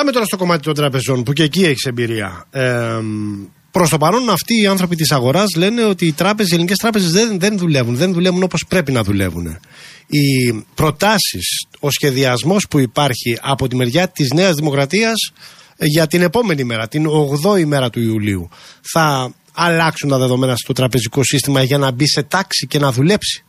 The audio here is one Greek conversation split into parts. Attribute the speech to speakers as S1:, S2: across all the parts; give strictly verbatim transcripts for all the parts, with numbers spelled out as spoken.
S1: Πάμε τώρα στο κομμάτι των τραπεζών, που και εκεί έχεις εμπειρία. Ε, προς το παρόν, αυτοί οι άνθρωποι της αγοράς λένε ότι οι τράπεζες, οι ελληνικές τράπεζες δεν, δεν δουλεύουν, δεν δουλεύουν όπως πρέπει να δουλεύουν. Οι προτάσεις, ο σχεδιασμός που υπάρχει από τη μεριά της Νέας Δημοκρατίας για την επόμενη μέρα, την ογδόη μέρα του Ιουλίου, θα αλλάξουν τα δεδομένα στο τραπεζικό σύστημα για να μπει σε τάξη και να δουλέψει.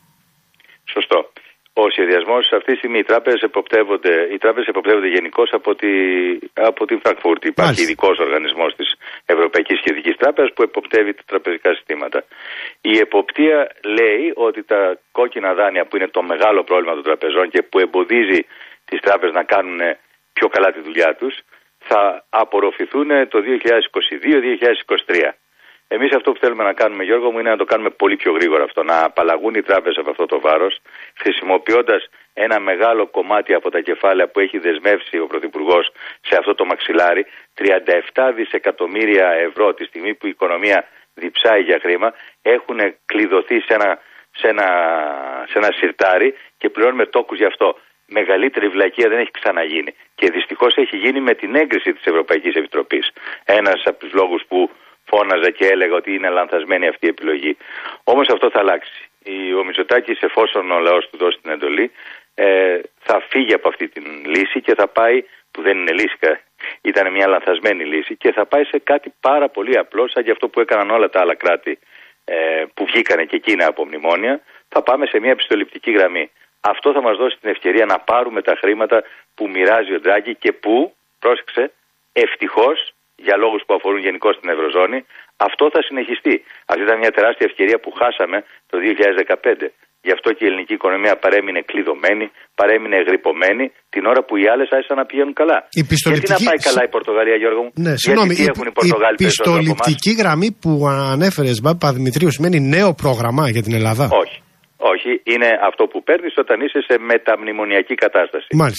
S2: Σωστό. Ο σχεδιασμός αυτή τη στιγμή, οι τράπεζες εποπτεύονται, οι τράπεζες εποπτεύονται γενικώς από, τη, από την Φραγκφούρτη. Υπάρχει ειδικός οργανισμός της Ευρωπαϊκής Κεντρικής Τράπεζας που εποπτεύει τα τραπεζικά συστήματα. Η εποπτεία λέει ότι τα κόκκινα δάνεια, που είναι το μεγάλο πρόβλημα των τραπεζών και που εμποδίζει τις τράπεζες να κάνουν πιο καλά τη δουλειά τους, θα απορροφηθούν το δύο χιλιάδες είκοσι δύο με δύο χιλιάδες είκοσι τρία. Εμείς αυτό που θέλουμε να κάνουμε, Γιώργο μου, είναι να το κάνουμε πολύ πιο γρήγορα αυτό. Να απαλλαγούν οι τράπεζες από αυτό το βάρος, χρησιμοποιώντας ένα μεγάλο κομμάτι από τα κεφάλαια που έχει δεσμεύσει ο Πρωθυπουργός σε αυτό το μαξιλάρι, τριάντα επτά δισεκατομμύρια ευρώ, τη στιγμή που η οικονομία διψάει για χρήμα, έχουν κλειδωθεί σε ένα, σε ένα, σε ένα σιρτάρι και πληρώνουμε τόκους γι' αυτό. Μεγαλύτερη βλακεία δεν έχει ξαναγίνει. Και δυστυχώς έχει γίνει με την έγκριση της Ευρωπαϊκής Επιτροπής. Ένας από τους λόγους που φώναζα και έλεγα ότι είναι λανθασμένη αυτή η επιλογή. Όμως αυτό θα αλλάξει. Ο Μητσοτάκης, εφόσον ο λαός του δώσει την εντολή, ε, θα φύγει από αυτή την λύση και θα πάει, που δεν είναι λύση, ήταν μια λανθασμένη λύση, και θα πάει σε κάτι πάρα πολύ απλό, σαν και αυτό που έκαναν όλα τα άλλα κράτη ε, που βγήκανε και εκείνα από μνημόνια. Θα πάμε σε μια επιστοληπτική γραμμή. Αυτό θα μας δώσει την ευκαιρία να πάρουμε τα χρήματα που μοιράζει ο Ντράγκη και που, πρόσεξε, ευτυχώς, για λόγους που αφορούν γενικώς την Ευρωζώνη, αυτό θα συνεχιστεί. Αυτή ήταν μια τεράστια ευκαιρία που χάσαμε το δύο χιλιάδες δεκαπέντε. Γι' αυτό και η ελληνική οικονομία παρέμεινε κλειδωμένη, παρέμεινε εγρυπωμένη, την ώρα που οι άλλες άρχισαν να πηγαίνουν καλά.
S1: Η πιστοληπτική...
S2: Γιατί να πάει καλά η Πορτογαλία, Γιώργο μου?
S1: Ναι, συγγνώμη,
S2: γιατί
S1: η,
S2: έχουν οι Πορτογάλοι
S1: η πιστοληπτική γραμμή που ανέφερες, Παπαδημητρίου, σημαίνει νέο πρόγραμμα για την Ελλάδα?
S2: Όχι. Όχι, είναι αυτό που παίρνεις όταν είσαι σε μεταμνημονιακή κατάσταση.
S1: Μάλιστα.